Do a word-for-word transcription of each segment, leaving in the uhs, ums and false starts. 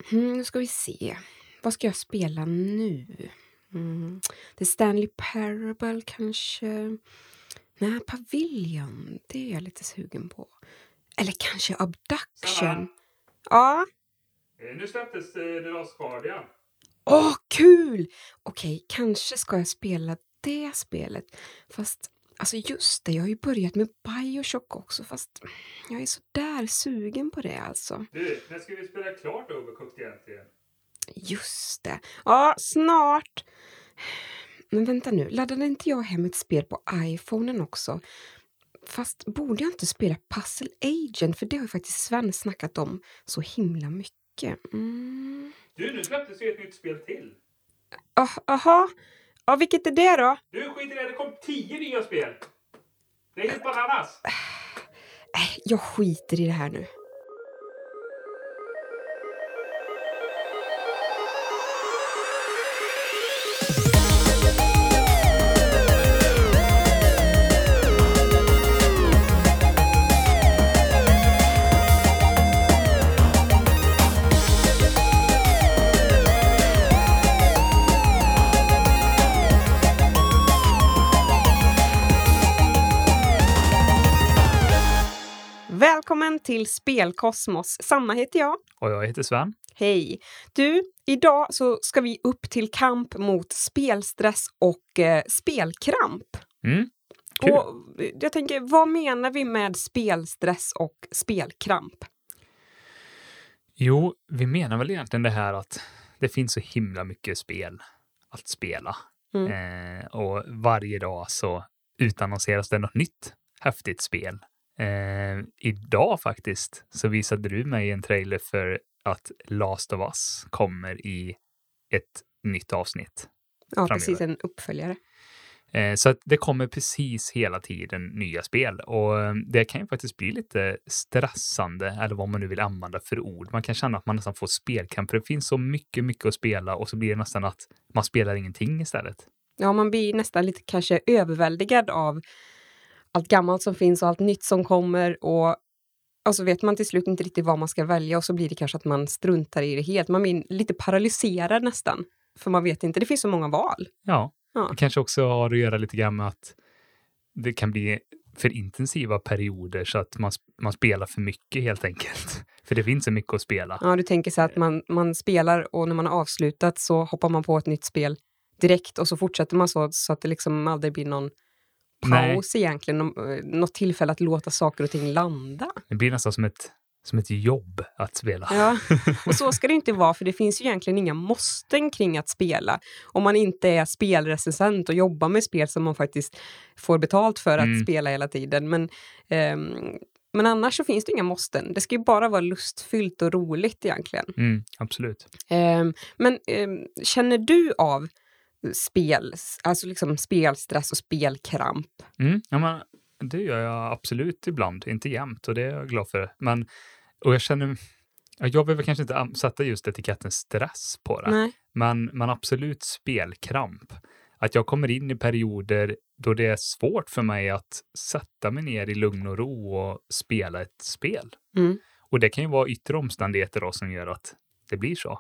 Mm, nu ska vi se. Vad ska jag spela nu? Mm. The Stanley Parable kanske. Nej, Pavilion. Det är jag lite sugen på. Eller kanske Abduction. Sanna. Ja. Nu släpptes The Last Guardian. Åh, kul! Okej, kanske ska jag spela det spelet. Fast, alltså just det, jag har ju börjat med Bioshock också. Fast jag är så där sugen på det alltså. Du, när ska vi spela klart Overcooked egentligen? Just det. Ja, snart. Men vänta nu, laddade inte jag hem ett spel på iPhonen också? Fast borde jag inte spela Puzzle Agent? För det har ju faktiskt Sven snackat om så himla mycket. Mm. Du, nu släpptes ju ett nytt spel till. Jaha. Ja, vilket är det då? Du, skit i det, det kom tio nya spel. Det är helt bananas. Äh, jag skiter i det här nu. Välkommen till Spelkosmos. Sanna heter jag. Och jag heter Sven. Hej. Du, idag så ska vi upp till kamp mot spelstress och eh, spelkramp. Mm, kul. Och jag tänker, vad menar vi med spelstress och spelkramp? Jo, vi menar väl egentligen det här att det finns så himla mycket spel att spela. Mm. Eh, och varje dag så utannonseras det något nytt häftigt spel. Eh, idag faktiskt så visade du mig en trailer för att Last of Us kommer i ett nytt avsnitt. Ja, framöver. precis, en uppföljare. Eh, så att det kommer precis hela tiden nya spel. Och eh, det kan ju faktiskt bli lite stressande, eller vad man nu vill använda för ord. Man kan känna att man nästan får spelkamp, för det finns så mycket, mycket att spela och så blir det nästan att man spelar ingenting istället. Ja, man blir nästan lite kanske överväldigad av allt gammalt som finns och allt nytt som kommer, och, och så vet man till slut inte riktigt vad man ska välja, och så blir det kanske att man struntar i det helt. Man blir lite paralyserad nästan, för man vet inte, det finns så många val. Ja, Ja. det kanske också har att göra lite grann med att det kan bli för intensiva perioder så att man, man spelar för mycket helt enkelt. För det finns så mycket att spela. Ja, du tänker så att man, man spelar och när man har avslutat så hoppar man på ett nytt spel direkt och så fortsätter man så, så att det liksom aldrig blir någon paus Nej. egentligen, något tillfälle att låta saker och ting landa. Det blir nästan som ett, som ett jobb att spela. Ja, och så ska det inte vara, för det finns ju egentligen inga måsten kring att spela. Om man inte är spelrecensent och jobbar med spel som man faktiskt får betalt för att mm. spela hela tiden. Men, um, men annars så finns det inga måsten. Det ska ju bara vara lustfyllt och roligt egentligen. Mm, absolut. Um, men um, känner du av spel, alltså liksom spelstress och spelkramp? Mm, ja, men det gör jag absolut ibland, inte jämt, och det är jag glad för. Men, och jag känner, jag behöver kanske inte sätta just etiketten stress på det. Nej. Men, men absolut spelkramp. Att jag kommer in i perioder då det är svårt för mig att sätta mig ner i lugn och ro och spela ett spel. Mm. Och det kan ju vara yttre omständigheter då som gör att det blir så.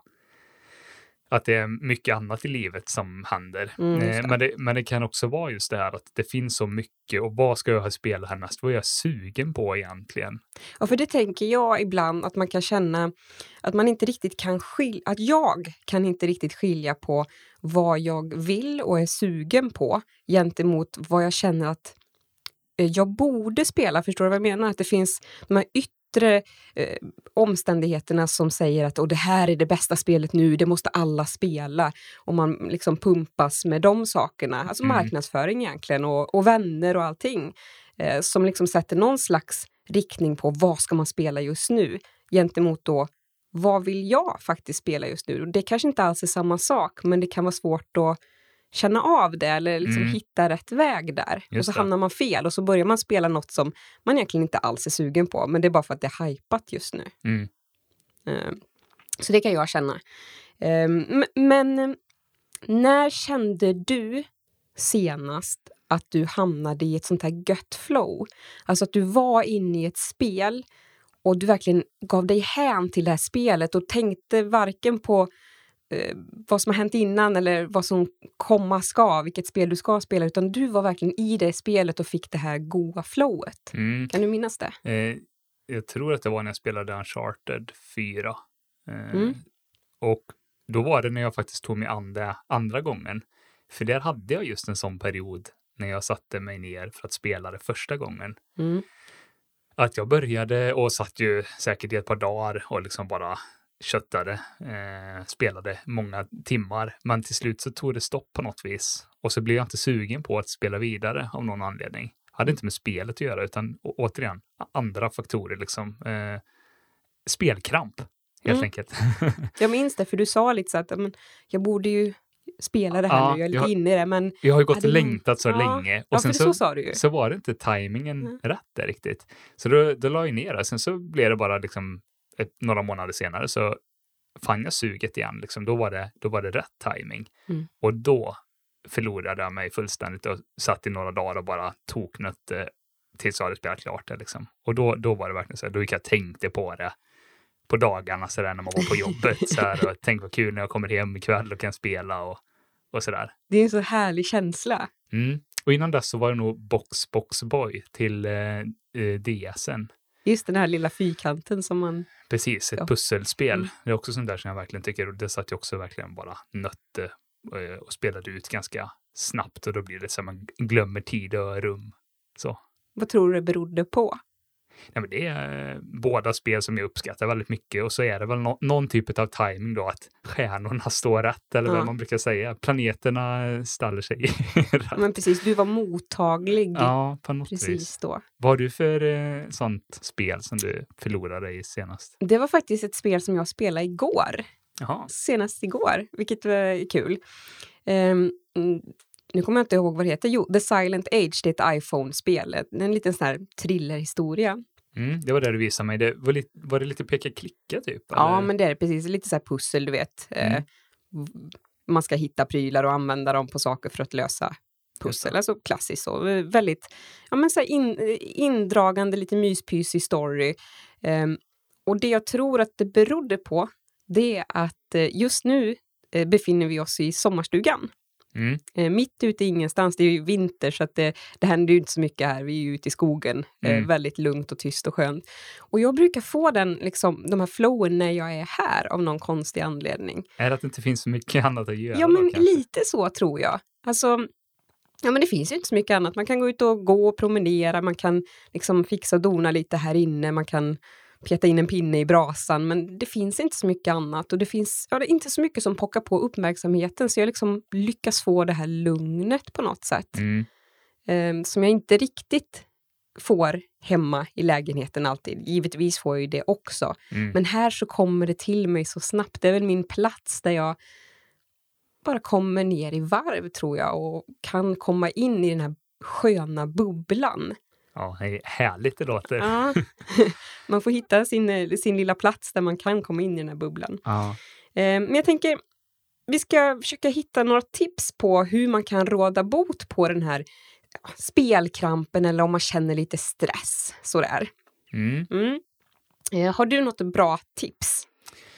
Att det är mycket annat i livet som händer. Mm, eh, men, det, men det kan också vara just det här att det finns så mycket. Och vad ska jag ha spelat härnäst? Vad är jag sugen på egentligen? Ja, för det tänker jag ibland att man kan känna att man inte riktigt kan skilja, att jag kan inte riktigt skilja på vad jag vill och är sugen på gentemot vad jag känner att jag borde spela. Förstår du vad jag menar? Att det finns de här yttre Eh, omständigheterna som säger att och det här är det bästa spelet nu, det måste alla spela, och man liksom pumpas med de sakerna, alltså mm. marknadsföring egentligen och, och vänner och allting eh, som liksom sätter någon slags riktning på vad ska man spela just nu gentemot då vad vill jag faktiskt spela just nu. Och det kanske inte alls är samma sak, men det kan vara svårt att känna av det eller liksom mm. hitta rätt väg där. Just och så det. Hamnar man fel och så börjar man spela något som man egentligen inte alls är sugen på, men det är bara för att det är hypat just nu. Mm. Uh, så det kan jag känna. Uh, men när kände du senast att du hamnade i ett sånt här gött flow? Alltså att du var inne i ett spel och du verkligen gav dig hän till det här spelet och tänkte varken på eh, vad som har hänt innan eller vad som komma ska, vilket spel du ska spela, utan du var verkligen i det spelet och fick det här goa flowet. Mm. Kan du minnas det? Eh, jag tror att det var när jag spelade Uncharted fyra. Eh, Mm. Och då var det när jag faktiskt tog mig an det andra gången. För där hade jag just en sån period när jag satte mig ner för att spela det första gången. Mm. Att jag började och satt ju säkert i ett par dagar och liksom bara köttade, eh, spelade många timmar. Men till slut så tog det stopp på något vis. Och så blev jag inte sugen på att spela vidare av någon anledning. Hade inte med spelet att göra utan å- återigen andra faktorer liksom. Eh, spelkramp helt Mm. enkelt. Jag minns det, för du sa lite så att men, jag borde ju spela det här Ja, nu, jag är lite jag- inne i det, men Jag har ju gått hade och någon- längtat så Ja. länge. Och ja, sen för så, så, sa du ju. så var det inte tajmingen Mm. rätt där riktigt. Så då, då la jag ner det. Sen så blev det bara liksom ett, några månader senare så fann jag suget igen. Liksom. Då, var det, då var det rätt tajming. Mm. Och då förlorade jag mig fullständigt och satt i några dagar och bara toknötte tills jag hade spelat klart det. Liksom. Och då, då var det verkligen så här, då gick jag och tänkte på det på dagarna så där, när man var på jobbet. Så här, och tänk vad kul när jag kommer hem ikväll och kan spela och, och sådär. Det är en så härlig känsla. Mm. Och innan dess så var det nog Box Box Boy till eh, eh, D S:en. Just den här lilla fyrkanten som man... Precis, ett Ja. pusselspel. Mm. Det är också sånt där som jag verkligen tycker, och det satt jag också verkligen bara nötte eh, och spelade ut ganska snabbt och då blir det så att man glömmer tid och rum. Så. Vad tror du det berodde på? Nej, men det är eh, båda spel som jag uppskattar väldigt mycket och så är det väl no- någon typ av timing då att stjärnorna står rätt eller Ja. vad man brukar säga. Planeterna ställer sig rätt. Men precis, du var mottaglig Ja, på något precis vis. då. Vad har du för eh, sånt spel som du förlorade i senast? Det var faktiskt ett spel som jag spelade igår. Jaha. Senast igår, vilket var kul. Um, nu kommer jag inte ihåg vad det heter. Jo, The Silent Age, det är ett iPhone-spel. En liten sån här thrillerhistoria. Mm, det var det du visade mig. Det var, li- var det lite peka-klicka typ? Ja, eller? men det är precis. Lite så här pussel, du vet. Mm. Eh, man ska hitta prylar och använda dem på saker för att lösa pussel. Alltså klassiskt så. Eh, Väldigt ja, men så här in, indragande, lite myspysig story. Um, och det jag tror att det berodde på, det är att eh, just nu eh, befinner vi oss i sommarstugan. Mm. Eh, mitt ute i ingenstans, det är ju vinter så att det, det händer ju inte så mycket här. Vi är ju ute i skogen, eh, Mm. väldigt lugnt och tyst och skönt. Och jag brukar få den, liksom, de här flowen när jag är här av någon konstig anledning. Är det att det inte finns så mycket annat att göra? Ja, då, men kanske? lite så tror jag. Alltså, ja men det finns ju inte så mycket annat. Man kan gå ut och gå och promenera, man kan liksom fixa och dona lite här inne, man kan peta in en pinne i brasan, men det finns inte så mycket annat och det finns ja, det är inte så mycket som pockar på uppmärksamheten, så jag liksom lyckas få det här lugnet på något sätt Mm. eh, som jag inte riktigt får hemma i lägenheten alltid. Givetvis får jag ju det också, Mm. men här så kommer det till mig så snabbt. Det är väl min plats där jag bara kommer ner i varv tror jag och kan komma in i den här sköna bubblan. Ja, det är härligt det låter. Ja. Man får hitta sin, sin lilla plats där man kan komma in i den här bubblan. Ja. Eh, men jag tänker, vi ska försöka hitta några tips på hur man kan råda bot på den här ja, spelkrampen eller om man känner lite stress. Sådär. Mm. Mm. Eh, har du något bra tips?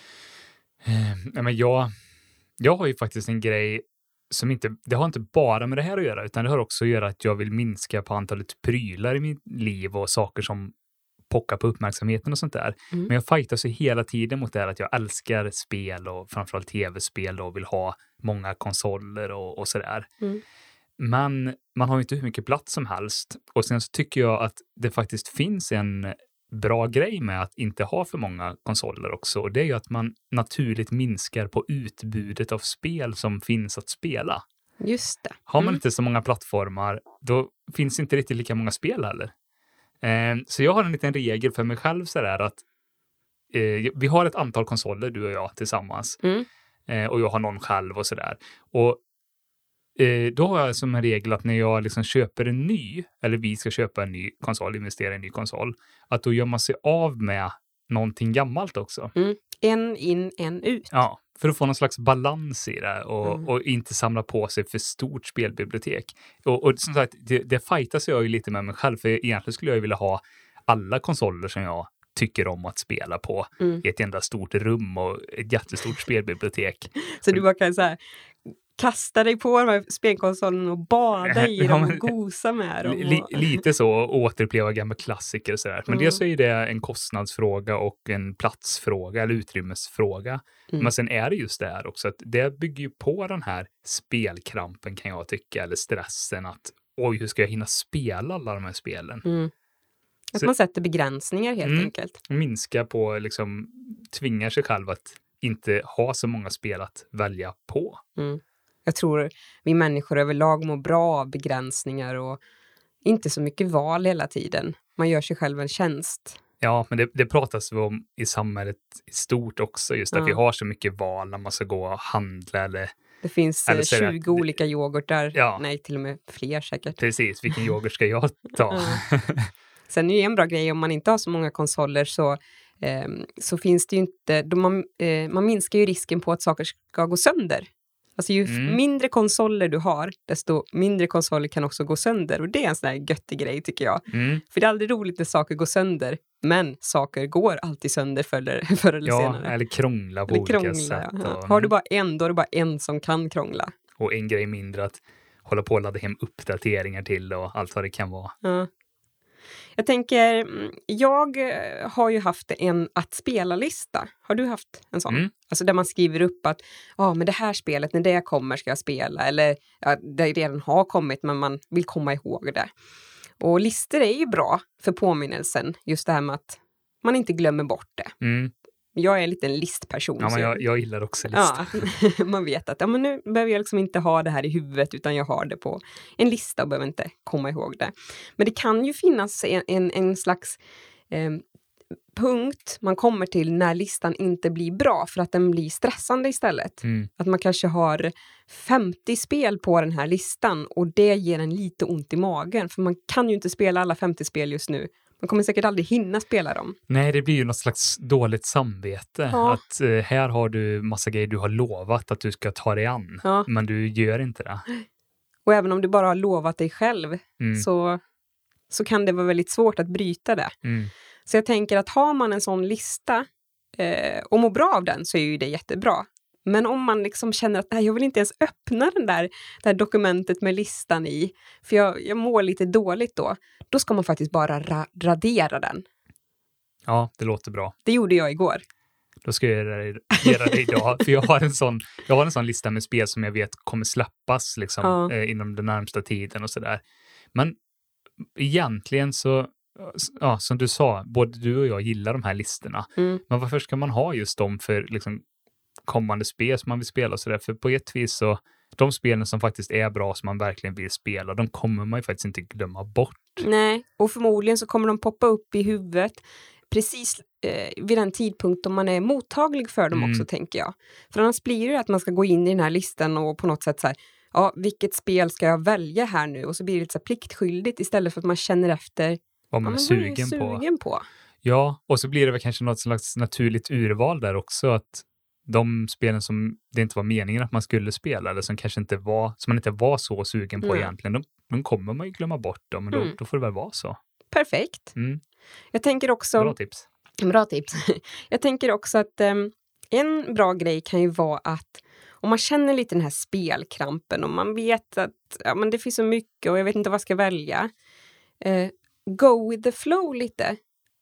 Eh, nej, men jag, jag har ju faktiskt en grej som inte, det har inte bara med det här att göra, utan det har också att göra att jag vill minska på antalet prylar i mitt liv och saker som pockar på uppmärksamheten och sånt där. Mm. Men jag fightas ju hela tiden mot det här att jag älskar spel och framförallt tv-spel och vill ha många konsoler och, och sådär. Mm. Men man har ju inte hur mycket plats som helst. Och sen så tycker jag att det faktiskt finns en bra grej med att inte ha för många konsoler också. Och det är ju att man naturligt minskar på utbudet av spel som finns att spela. Just det. Har man Mm. inte så många plattformar, då finns inte riktigt lika många spel heller. Eh, så jag har en liten regel för mig själv så där att eh, vi har ett antal konsoler, du och jag tillsammans. Mm. Eh, och jag har någon själv och sådär. Och eh, då har jag som en regel att när jag liksom köper en ny, eller vi ska köpa en ny konsol, investera i en ny konsol, att då gör man sig av med någonting gammalt också. Mm. En in, en ut. Ja, för att få någon slags balans i det och, Mm. och inte samla på sig för stort spelbibliotek. Och, och som sagt, det, det fightas jag ju lite med mig själv, för egentligen skulle jag ju vilja ha alla konsoler som jag tycker om att spela på Mm. i ett enda stort rum och ett jättestort spelbibliotek. Så du bara kan så här, kasta dig på de här spelkonsolerna och bada i Ja, dem men- och gosa med dem. Li, Och... lite så, och återuppleva gamla klassiker och sådär. Men Mm. dels är det en kostnadsfråga och en platsfråga eller utrymmesfråga. Mm. Men sen är det just det här också att det bygger ju på den här spelkrampen, kan jag tycka, eller stressen att oj, hur ska jag hinna spela alla de här spelen? Mm. Att Så- man sätter begränsningar helt Mm. enkelt. Minska på, liksom tvingar sig själv att inte ha så många spel att välja på. Mm. Jag tror vi människor överlag mår bra av begränsningar och inte så mycket val hela tiden. Man gör sig själv en tjänst. Ja, men det, det pratas vi om i samhället i stort också, just att Ja. vi har så mycket val när man ska gå och handla eller Det finns Eller eh, så är det tjugo att- olika yoghurtar. Ja. Nej, till och med fler säkert. precis, vilken yoghurt ska jag ta? Ja. Sen är det en bra grej om man inte har så många konsoler så, eh, så finns det ju inte, då man, eh, man minskar ju risken på att saker ska gå sönder. Alltså ju f- Mm. mindre konsoler du har, desto mindre konsoler kan också gå sönder. Och det är en sån här göttig grej tycker jag. Mm. För det är aldrig roligt när saker går sönder. Men saker går alltid sönder förr, förr eller Ja, senare. eller krångla på Eller olika krångla, sätt. ja. Och, Har du bara en, då är det bara en som kan krångla. och en grej mindre att hålla på och ladda hem uppdateringar till och allt vad det kan vara. Ja. Jag tänker, mm, jag eh, har ju haft en att spela-lista. Har du haft en sån? Mm. Alltså där man skriver upp att ja, men det här spelet, när det kommer ska jag spela. Eller ja, det redan har kommit men man vill komma ihåg det. Och listor är ju bra för påminnelsen. Just det här med att man inte glömmer bort det. Mm. Jag är en liten listperson. Ja, så men jag- jag, jag gillar också listor. Ja, man vet att ja, men nu behöver jag liksom inte ha det här i huvudet utan jag har det på en lista och behöver inte komma ihåg det. Men det kan ju finnas en, en, en slags eh, punkt man kommer till när listan inte blir bra för att den blir stressande istället. Mm. Att man kanske har femtio spel på den här listan och det ger en lite ont i magen för man kan ju inte spela alla femtio spel just nu. Man kommer säkert aldrig hinna spela dem. Nej, det blir ju något slags dåligt samvete. Ja. Att eh, här har du massa grejer du har lovat att du ska ta dig an. Ja. Men du gör inte det. Och även om du bara har lovat dig själv Mm. så, så kan det vara väldigt svårt att bryta det. Mm. Så jag tänker att har man en sån lista eh, och mår bra av den så är ju det jättebra. Men om man liksom känner att nej, jag vill inte ens öppna den där, det här dokumentet med listan i, för jag, jag mår lite dåligt då, då ska man faktiskt bara ra- radera den. Ja, det låter bra. Det gjorde jag igår. Då ska jag göra det, göra det idag. För jag har, en sån, jag har en sån lista med spel som jag vet kommer släppas liksom, Ja. eh, inom den närmsta tiden och sådär. Men egentligen så, ja, som du sa, både du och jag gillar de här listorna. Mm. Men varför ska man ha just dem för liksom, kommande spel som man vill spela och sådär? För på ett vis så, de spelen som faktiskt är bra som man verkligen vill spela, de kommer man ju faktiskt inte glömma bort. Nej, och förmodligen så kommer de poppa upp i huvudet precis eh, vid den tidpunkt då man är mottaglig för dem Mm. också, tänker jag. För annars blir det att man ska gå in i den här listan och på något sätt så här, ja, vilket spel ska jag välja här nu? Och så blir det lite så här pliktskyldigt istället för att man känner efter Vad ja, man är men sugen, vad är jag på. sugen på. Ja, och så blir det väl kanske något slags naturligt urval där också, att de spelen som det inte var meningen att man skulle spela eller som kanske inte var, som man inte var så sugen på Mm. egentligen, de, de kommer man ju glömma bort dem, men då, Mm. då får det väl vara så. Perfekt. Mm. Jag tänker också... Bra tips. Bra tips. Jag tänker också att um, en bra grej kan ju vara att om man känner lite den här spelkrampen och man vet att ja, men det finns så mycket och jag vet inte vad jag ska välja. Eh, go with the flow lite.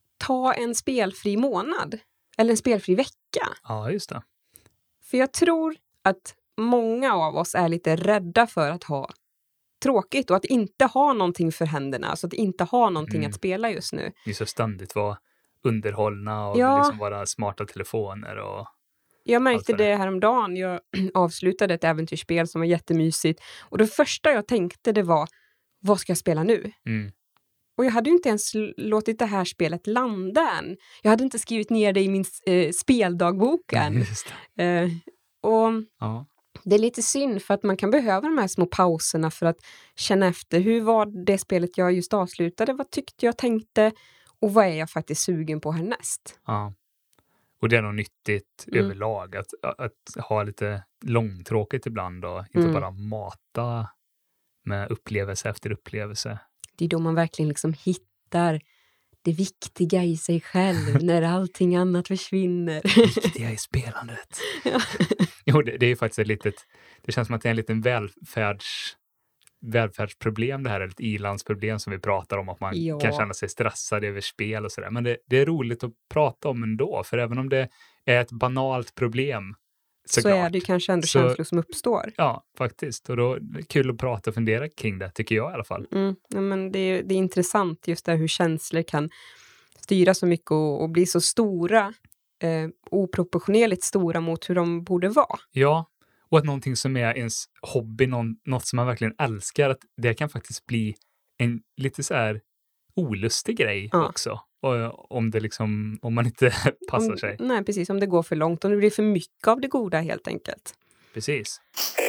Ta en spelfri månad. Eller en spelfri vecka. Ja, just det. För jag tror att många av oss är lite rädda för att ha tråkigt och att inte ha någonting för händerna. Alltså att inte ha någonting Mm. att spela just nu. Ni så ständigt vara underhållna och Ja. liksom vara smarta telefoner och Jag märkte Allt vad det det häromdagen. Jag avslutade ett äventyrsspel som var jättemysigt. Och det första jag tänkte det var, vad ska jag spela nu? mm. Och jag hade ju inte ens l- låtit det här spelet landa än. Jag hade inte skrivit ner det i min eh, speldagbok än. Just det. Eh, och Ja. det är lite synd för att man kan behöva de här små pauserna för att känna efter. Hur var det spelet jag just avslutade? Vad tyckte jag tänkte? Och vad är jag faktiskt sugen på härnäst? Ja. Och det är nog nyttigt Mm. överlag att, att ha lite långtråkigt ibland och inte Mm. bara mata med upplevelse efter upplevelse. Det är då man verkligen liksom hittar det viktiga i sig själv när allting annat försvinner. Det viktiga i spelandet. Ja. Jo, det, det är ju faktiskt ett litet, det känns som att det är en liten välfärds, välfärdsproblem det här, ett ilandsproblem som vi pratar om, att man ja. kan känna sig stressad över spel och sådär. Men det, det är roligt att prata om ändå, för även om det är ett banalt problem så, så är det ju kanske ändå så, känslor som uppstår. Ja, faktiskt. Och då är det kul att prata och fundera kring det, tycker jag i alla fall. Mm, ja, men det, är, det är intressant just det hur känslor kan styra så mycket och, och bli så stora, eh, oproportionerligt stora mot hur de borde vara. Ja, och att någonting som är ens hobby, någon, något som man verkligen älskar, att det kan faktiskt bli en lite så här olustig grej ja. också. Och, om det liksom, om man inte passar om, sig. Nej, precis. Om det går för långt. Om det blir för mycket av det goda helt enkelt. Precis.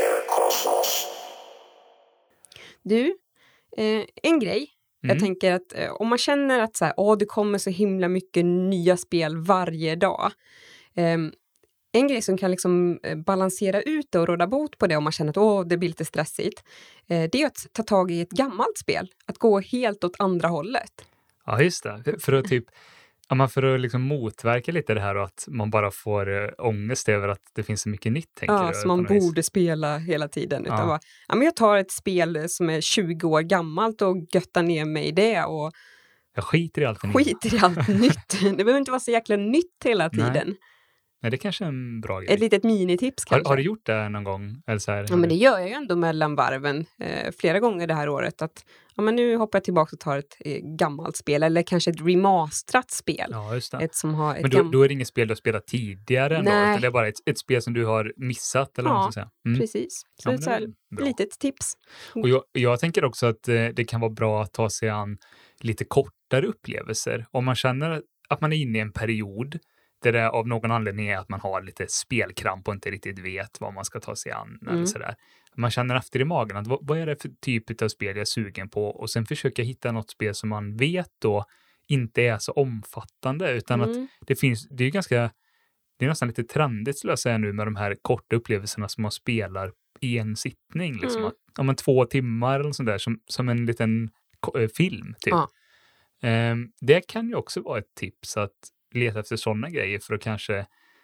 Du, eh, en grej. Mm. Jag tänker att eh, om man känner att så här, åh, det kommer så himla mycket nya spel varje dag. Eh, en grej som kan liksom balansera ut det och råda bot på det om man känner att åh, det blir lite stressigt. Eh, det är att ta tag i ett gammalt spel. Att gå helt åt andra hållet. Ja, just det. För att typ, ja, man för att liksom motverka lite det här och att man bara får uh, ångest över att det finns så mycket nytt, tänker ja, du? Som man borde vis. spela hela tiden. Utan ja. Bara, ja, men jag tar ett spel som är tjugo år gammalt och göttar ner mig i det. Och jag skiter i allt nytt. Skiter i allt nytt. Det behöver inte vara så jäkla nytt hela tiden. Nej. Nej, det är kanske är en bra grej. Ett litet minitips kanske. Har, har du gjort det någon gång? Eller så här, ja, men det gör jag ju ändå mellan varven eh, flera gånger det här året. Att ja, men nu hoppar jag tillbaka och tar ett eh, gammalt spel. Eller kanske ett remasterat spel. Ja, just det. Ett som har ett men då, gam- då är det inget spel du har spelat tidigare ändå? Nej. Eller det är bara ett, ett spel som du har missat? Eller ja, något säga. Mm. precis. Så ja, ett så här, litet tips. Och jag, jag tänker också att eh, det kan vara bra att ta sig an lite kortare upplevelser. Om man känner att man är inne i en period där det av någon anledning är att man har lite spelkramp och inte riktigt vet vad man ska ta sig an. Mm. Eller sådär. Man känner efter i magen att vad, vad är det för typ av spel jag är sugen på? Och sen försöka hitta något spel som man vet då inte är så omfattande. Utan mm. att det finns, det är ganska, det är nästan lite trendigt skulle jag säga nu med de här korta upplevelserna som man spelar i en sittning. Liksom. Mm. Att, om en två timmar eller sånt där som, som en liten äh, film typ. Ja. Um, det kan ju också vara ett tips att leta efter sådana grejer för att kanske,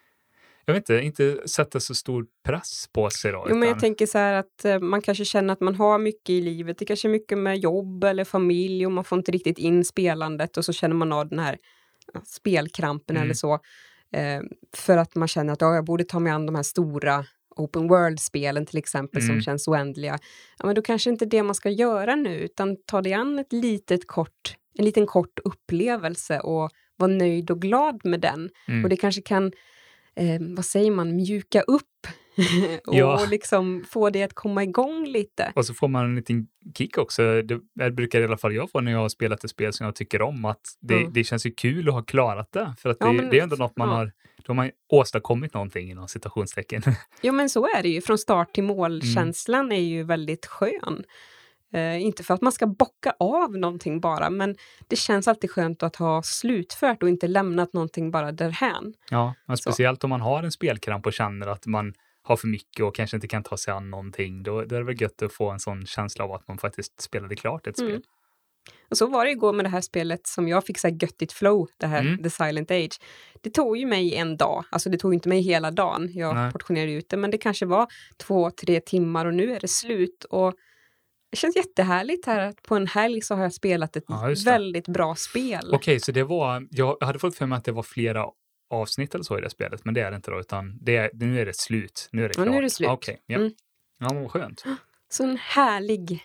jag vet inte, inte sätta så stor press på sig då. Jo, utan... men jag tänker så här att eh, man kanske känner att man har mycket i livet. Det kanske är mycket med jobb eller familj och man får inte riktigt in spelandet och så känner man av den här ja, spelkrampen mm. eller så. Eh, för att man känner att ja, jag borde ta mig an de här stora open world-spelen till exempel mm. som känns oändliga. Ja, men då kanske inte det man ska göra nu utan ta dig an ett litet kort, en liten kort upplevelse och vara nöjd och glad med den. Mm. Och det kanske kan, eh, vad säger man, mjuka upp och ja. liksom få det att komma igång lite. Och så får man en liten kick också. Det, det brukar i alla fall jag få när jag har spelat ett spel som jag tycker om. Att det, mm. det känns ju kul att ha klarat det. För att det, ja, men, det är ändå något man ja. har, då har man åstadkommit någonting inom citationstecken. Jo, men så är det ju. Från start till mål-känslan mm. är ju väldigt skön. Uh, inte för att man ska bocka av någonting bara, men det känns alltid skönt att ha slutfört och inte lämnat någonting bara därhän. Ja, men speciellt om man har en spelkramp och känner att man har för mycket och kanske inte kan ta sig an någonting, då, då är det väl gött att få en sån känsla av att man faktiskt spelade klart ett spel. Mm. Och så var det igår med det här spelet som jag fick så här göttigt flow, det här mm. The Silent Age. Det tog ju mig en dag, alltså det tog inte mig hela dagen, jag Nej. portionerade ut det, men det kanske var två, tre timmar och nu är det slut och det känns jättehärligt här att på en helg så har jag spelat ett ja, väldigt bra spel. Okej, okay, så det var, jag hade fått för mig att det var flera avsnitt eller så i det spelet, men det är det inte då, utan det är, nu är det slut. Nu är det klart. Ja, nu är det slut. Okej, okay, ja. Mm. Ja, men vad skönt. Så en härlig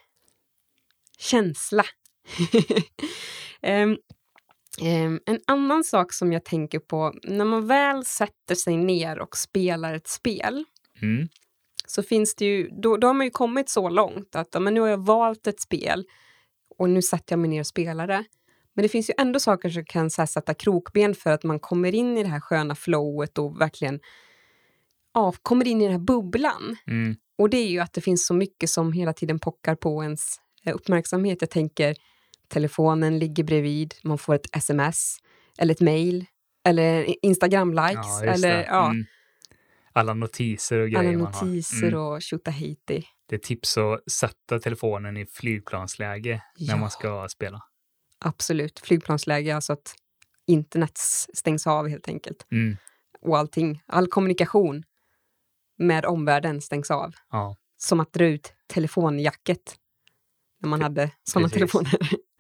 känsla. um, um, en annan sak som jag tänker på, när man väl sätter sig ner och spelar ett spel, mm. så finns det ju, då, då har man ju kommit så långt att ja, men nu har jag valt ett spel och nu sätter jag mig ner och spelar det. Men det finns ju ändå saker som kan så här, sätta krokben för att man kommer in i det här sköna flowet och verkligen ja, kommer in i den här bubblan. Mm. Och det är ju att det finns så mycket som hela tiden pockar på ens uppmärksamhet. Jag tänker, telefonen ligger bredvid, man får ett sms eller ett mail eller Instagram-likes. Ja, eller, ja. Mm. Alla notiser och grejer Alla man har. notiser mm. och tjotahejti. Det är tips att sätta telefonen i flygplansläge ja. när man ska spela. absolut. Flygplansläge, alltså att internet stängs av helt enkelt. Mm. Och allting, all kommunikation med omvärlden stängs av. Ja. Som att dra ut telefonjacket när man hade sådana telefoner.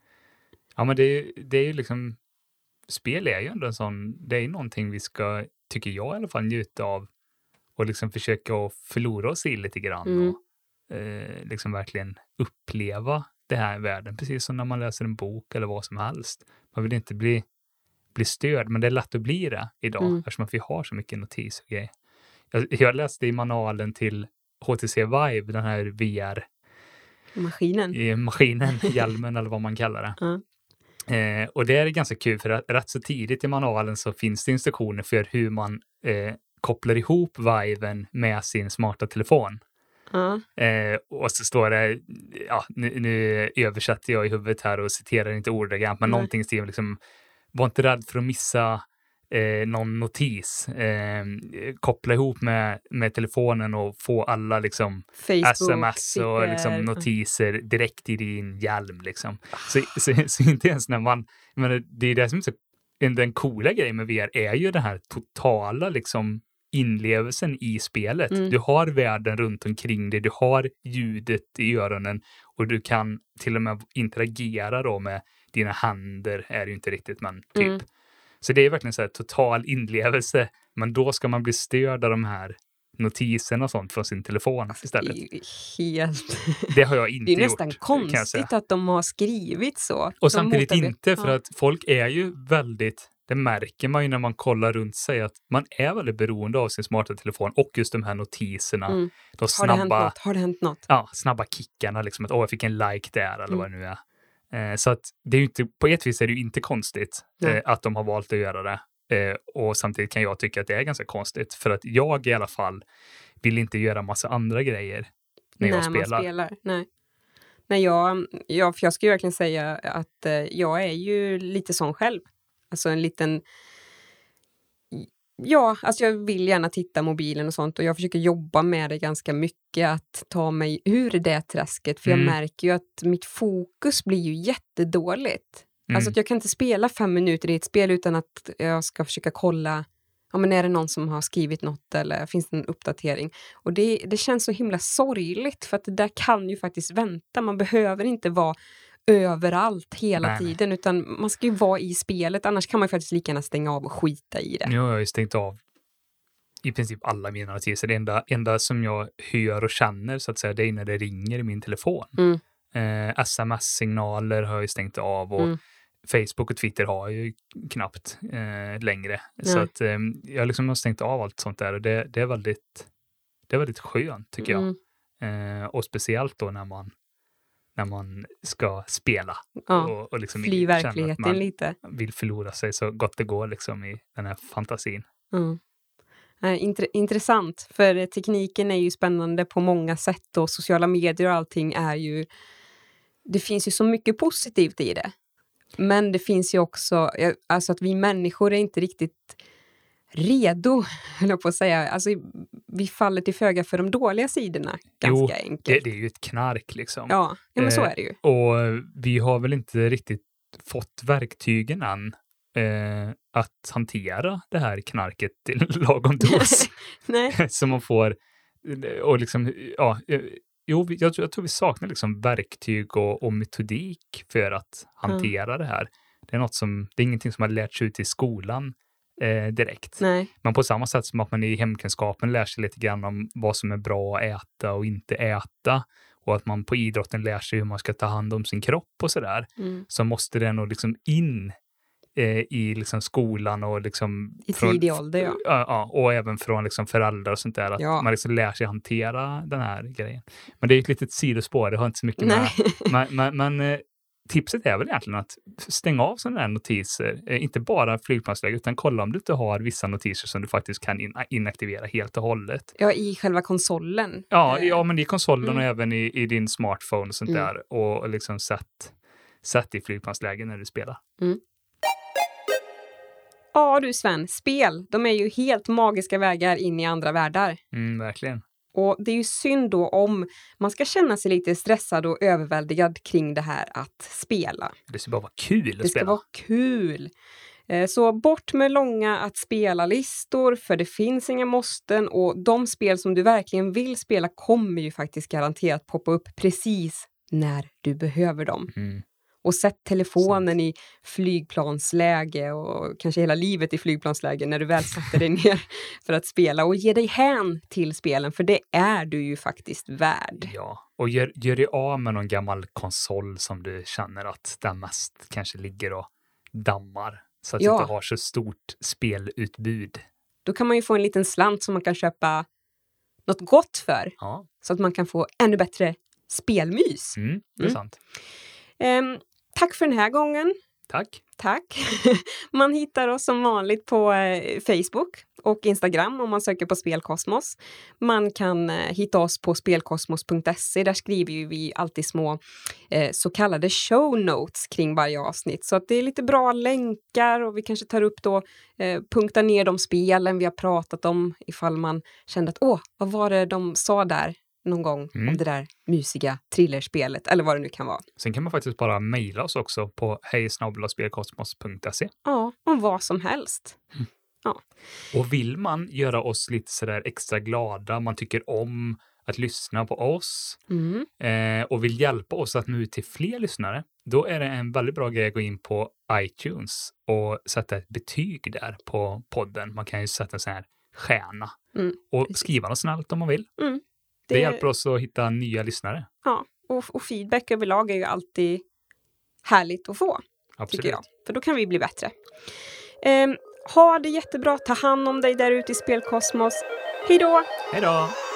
Ja, men det är, det är ju liksom, spel är ju ändå en sån, det är ju någonting vi ska, tycker jag i alla fall, njuta av och liksom försöka att förlora oss i lite grann Mm. och eh, liksom verkligen uppleva det här i världen, precis som när man läser en bok eller vad som helst. Man vill inte bli, bli störd, men det är lätt att bli det idag Mm. eftersom att vi har så mycket notis och grejer. Jag, jag läste i manualen till H T C Vive, den här V R Maskinen. i maskinen, hjälmen eller vad man kallar det. Ja. Eh, och det är ganska kul för att rätt så tidigt i manualen så finns det instruktioner för hur man eh, kopplar ihop Viven med sin smarta telefon. Ja. Eh, och så står det, ja, nu, nu översätter jag i huvudet här och citerar inte ordagrant, men Nej. någonting skriver liksom, var inte rädd för att missa eh, någon notis. Eh, koppla ihop med, med telefonen och få alla liksom Facebook, sms och Twitter. liksom notiser direkt i din hjälm liksom. Så, så, så inte ens när man, men det är det som är så, den coola grejen med V R är ju den här totala liksom inlevelsen i spelet. Mm. Du har världen runt omkring dig, du har ljudet i öronen och du kan till och med interagera då med dina händer, är det ju inte riktigt, men typ. Mm. Så det är verkligen så här total inlevelse, men då ska man bli störd av de här notiserna och sånt från sin telefon istället. Det är ju helt... Det har jag inte Det är gjort. nästan kan jag säga. konstigt att de har skrivit så. Och De samtidigt motarbetar- inte, för Ja. att folk är ju väldigt, det märker man ju när man kollar runt sig, att man är väldigt beroende av sin smarta telefon och just de här notiserna. Mm. De Har det hänt snabba, något? Har det hänt något? ja, snabba kickarna, liksom att åh, jag fick en like där eller Mm. vad det nu är. Eh, så att det är ju inte, på ett vis är det ju inte konstigt eh, Nej. att de har valt att göra det. Eh, och samtidigt kan jag tycka att det är ganska konstigt, för att jag i alla fall vill inte göra massa andra grejer när jag När man spelar. spelar. Nej. Nej, jag, jag, för jag ska ju verkligen säga att eh, jag är ju lite sån själv. Alltså en liten... Ja, alltså jag vill gärna titta mobilen och sånt och jag försöker jobba med det ganska mycket, att ta mig ur det träsket, för Mm. jag märker ju att mitt fokus blir ju jättedåligt. Mm. Alltså att jag kan inte spela fem minuter i ett spel utan att jag ska försöka kolla, ja men är det någon som har skrivit något eller finns det en uppdatering? Och det, det känns så himla sorgligt, för att det där kan ju faktiskt vänta. Man behöver inte vara överallt hela Nej, nej. tiden, utan man ska ju vara i spelet, annars kan man ju faktiskt lika gärna stänga av och skita i det. Nu har jag ju stängt av i princip alla mina notiser. Det enda, enda som jag hör och känner så att säga, det är när det ringer i min telefon. Mm. Eh, S M S-signaler har jag ju stängt av och Mm. Facebook och Twitter har jag ju knappt eh, längre. Så Nej. att eh, jag liksom har stängt av allt sånt där och det, det är väldigt det är väldigt skönt tycker jag. Mm. Eh, och speciellt då när man när man ska spela Ja, och, och liksom fly känner att verkligheten man lite. vill förlora sig så gott det går liksom i den här fantasin. Mm. Eh, intre- intressant, för tekniken är ju spännande på många sätt och sociala medier och allting är ju, det finns ju så mycket positivt i det. Men det finns ju också, eh, alltså att vi människor är inte riktigt redo, höll jag på att säga. Alltså vi faller till föga för de dåliga sidorna ganska Jo, enkelt. Det, det är ju ett knark liksom. Ja, ja men så Eh, är det ju. Och vi har väl inte riktigt fått verktygen än eh, att hantera det här knarket till lagom dos. Nej. Så man får, och liksom, ja, eh, jo, vi- jag, tror- jag tror vi saknar liksom verktyg och, och metodik för att hantera det här. Det är något som, det är ingenting som har lärts ut i skolan eh, direkt. Nej. Men på samma sätt som att man i hemkunskapen lär sig lite grann om vad som är bra att äta och inte äta, och att man på idrotten lär sig hur man ska ta hand om sin kropp och sådär, Mm. så måste det nog liksom in eh, i liksom skolan och liksom I tidig ålder, ja. ja, ja, och även från liksom föräldrar och sånt där, att Ja. man liksom lär sig hantera den här grejen. Men det är ett litet sidospår, det har inte så mycket Nej. med, men, men, men eh, tipset är väl egentligen att stänga av sådana här notiser, eh, inte bara flygplansläge, utan kolla om du inte har vissa notiser som du faktiskt kan in- inaktivera helt och hållet. Ja, i själva konsolen. Ja, Eh, ja men i konsolen Mm. och även i, i din smartphone och sånt Mm. där, och, och liksom sätt, sätt i flygplansläge när du spelar. Ja du Sven, spel, de är ju helt magiska vägar in i andra världar. Mm, verkligen. Och det är ju synd då om man ska känna sig lite stressad och överväldigad kring det här att spela. Det ska bara vara kul att Det ska spela. vara kul. Så bort med långa att spela-listor, för det finns inga måsten, och de spel som du verkligen vill spela kommer ju faktiskt garanterat poppa upp precis när du behöver dem. Mm. Och sätt telefonen Sant. i flygplansläge och kanske hela livet i flygplansläge när du väl sätter dig ner för att spela, och ge dig hän till spelen, för det är du ju faktiskt värd. Ja, och gör, gör dig av med någon gammal konsol som du känner att den mest kanske ligger och dammar, så att ja. du inte har så stort spelutbud. Då kan man ju få en liten slant som man kan köpa något gott för, ja. så att man kan få ännu bättre spelmys. Mm, det är mm. sant. Um, tack för den här gången. Tack. Tack. Man hittar oss som vanligt på eh, Facebook och Instagram om man söker på Spelkosmos. Man kan eh, hitta oss på spelkosmos punkt se. Där skriver vi alltid små eh, så kallade show notes kring varje avsnitt. Så att det är lite bra länkar, och vi kanske tar upp då, eh, punktar ner de spelen vi har pratat om, ifall man kände att åh, vad var det de sa där någon gång mm. om det där mysiga thrillerspelet, eller vad det nu kan vara. Sen kan man faktiskt bara mejla oss också på hej snabel-a spelkosmos punkt se. Ja, om vad som helst. Mm. Ja. Och vill man göra oss lite sådär extra glada, man tycker om att lyssna på oss mm. eh, och vill hjälpa oss att nå ut till fler lyssnare, då är det en väldigt bra grej att gå in på iTunes och sätta ett betyg där på podden. Man kan ju sätta en sån här stjärna mm. och skriva något snällt om man vill. Mm. Det... det hjälper oss att hitta nya lyssnare. Ja, och, och feedback överlag är ju alltid härligt att få. Absolut. Tycker jag. För då kan vi bli bättre. Um, ha det jättebra. Ta hand om dig där ute i Spelkosmos. Hej då! Hej då!